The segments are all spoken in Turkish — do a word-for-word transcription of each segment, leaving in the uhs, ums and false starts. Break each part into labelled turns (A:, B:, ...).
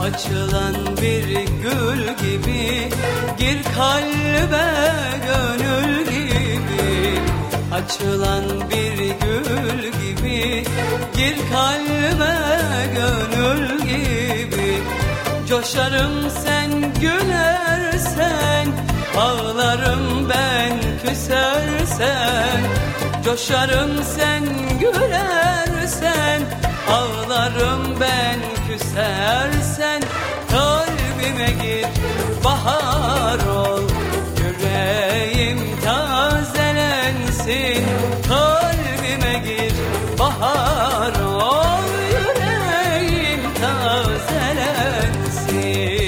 A: Açılan bir gül gibi gir kalbe gönül gibi. Açılan bir gül gibi gir kalbe gönül gibi. Coşarım sen gülersen, ağlarım ben küsersen. Coşarım sen gülersen, ağlarım ben küsersen. Kalbime gir bahar ol, yüreğim tazelensin. Kalbime gir bahar ol, yüreğim tazelensin.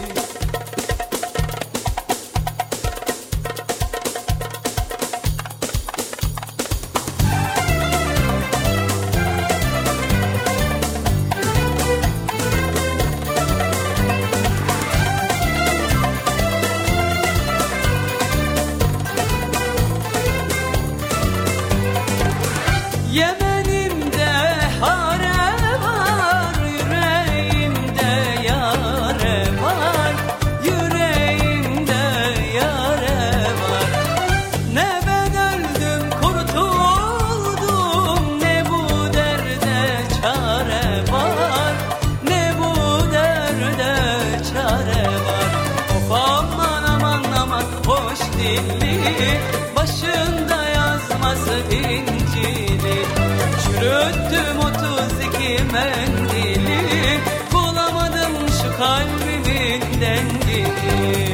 A: Yemenimde hare var, yüreğimde yare var. Yüreğimde yare var. Ne ben öldüm kurtuldum, ne bu derde çare var. Ne bu derde çare var. Of aman aman aman hoş dilli, başında yazması İncil'i. Çürüttüm otuz iki mendili, bulamadım şu kalbimin dengini.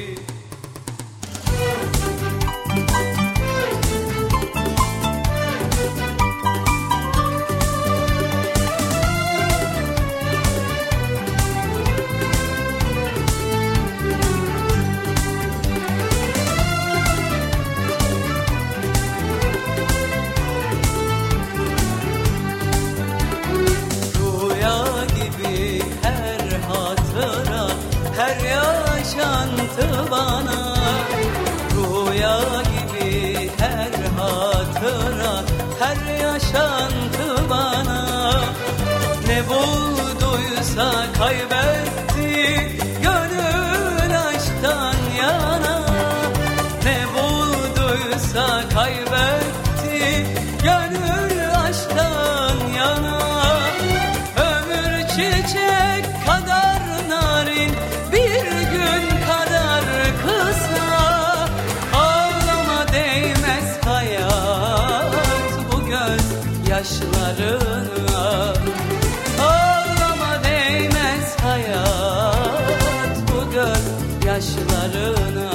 A: Her yaşantı bana rüya gibi, her hatıra, her yaşantı bana. Ne bulduysa kaybetti gönül aşktan yana. Ne bulduysa kaybetti gönül aşktan yana. Ömür çiçek kadar narin, bir gün kadar kısa. Ağlama değmez hayat bu göz yaşlarına. Ağlama değmez hayat bu göz yaşlarına.